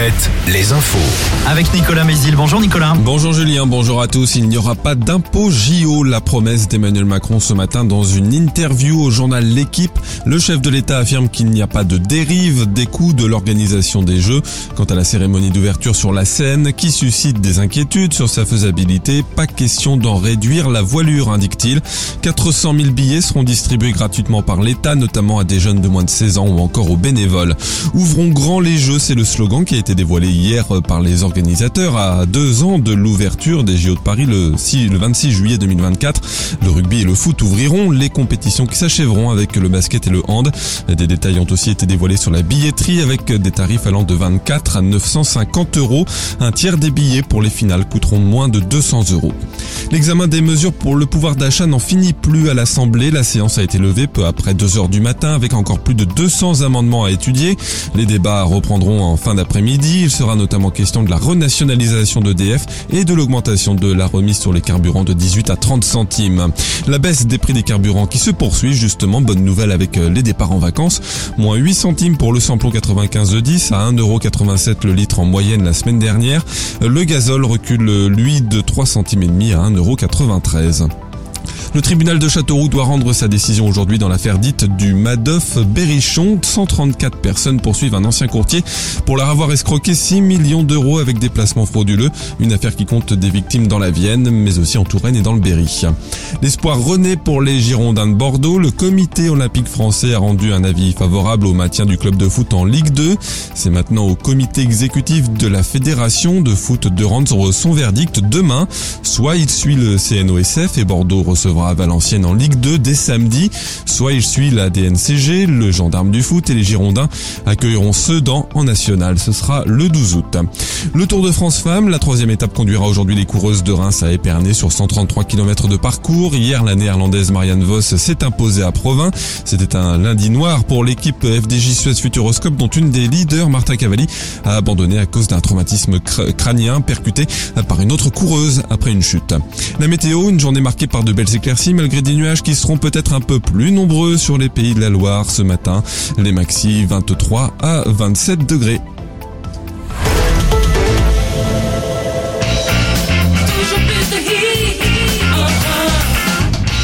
Moquette, les infos. Avec Nicolas Mézil. Bonjour Nicolas. Bonjour Julien, bonjour à tous. Il n'y aura pas d'impôt JO, la promesse d'Emmanuel Macron ce matin dans une interview au journal L'Équipe. Le chef de l'État affirme qu'il n'y a pas de dérive des coûts de l'organisation des Jeux. Quant à la cérémonie d'ouverture sur la Seine, qui suscite des inquiétudes sur sa faisabilité, pas question d'en réduire la voilure, indique-t-il. 400 000 billets seront distribués gratuitement par l'État, notamment à des jeunes de moins de 16 ans ou encore aux bénévoles. Ouvrons grand les Jeux, c'est le slogan qui a été dévoilé hier par les organisateurs à 2 ans de l'ouverture des JO de Paris le 26 juillet 2024. Le rugby et le foot ouvriront les compétitions qui s'achèveront avec le basket et le hand. Des détails ont aussi été dévoilés sur la billetterie avec des tarifs allant de 24 à 950 €. Un tiers des billets pour les finales coûteront moins de 200 €. L'examen des mesures pour le pouvoir d'achat n'en finit plus à l'Assemblée. La séance a été levée peu après 2 heures du matin avec encore plus de 200 amendements à étudier. Les débats reprendront en fin d'après-midi. Il sera notamment question de la renationalisation d'EDF et de l'augmentation de la remise sur les carburants de 18 à 30 centimes. La baisse des prix des carburants qui se poursuit justement, bonne nouvelle avec les départs en vacances. Moins 8 centimes pour le samplon 95 E10 à 1,87 € le litre en moyenne la semaine dernière. Le gazole recule lui de 3 centimes et demi à 1,93 €. Le tribunal de Châteauroux doit rendre sa décision aujourd'hui dans l'affaire dite du Madoff Berrichon. 134 personnes poursuivent un ancien courtier pour leur avoir escroqué 6 millions d'euros avec des placements frauduleux. Une affaire qui compte des victimes dans la Vienne, mais aussi en Touraine et dans le Berry. L'espoir renaît pour les Girondins de Bordeaux. Le comité olympique français a rendu un avis favorable au maintien du club de foot en Ligue 2. C'est maintenant au comité exécutif de la fédération de foot de rendre son verdict demain. Soit il suit le CNOSF et Bordeaux recevra à Valenciennes en Ligue 2 dès samedi, soit il suit la DNCG, le gendarme du foot et les Girondins accueilleront Sedan en national. Ce sera le 12 août. Le Tour de France Femmes, la 3e étape conduira aujourd'hui les coureuses de Reims à Épernay sur 133 km de parcours. Hier, la néerlandaise Marianne Vos s'est imposée à Provins. C'était un lundi noir pour l'équipe FDJ Suez Futuroscope dont une des leaders, Marta Cavalli, a abandonné à cause d'un traumatisme crânien percuté par une autre coureuse après une chute. La météo, une journée marquée par de belles éclaircies malgré des nuages qui seront peut-être un peu plus nombreux sur les pays de la Loire ce matin. Les maxi 23 à 27 degrés.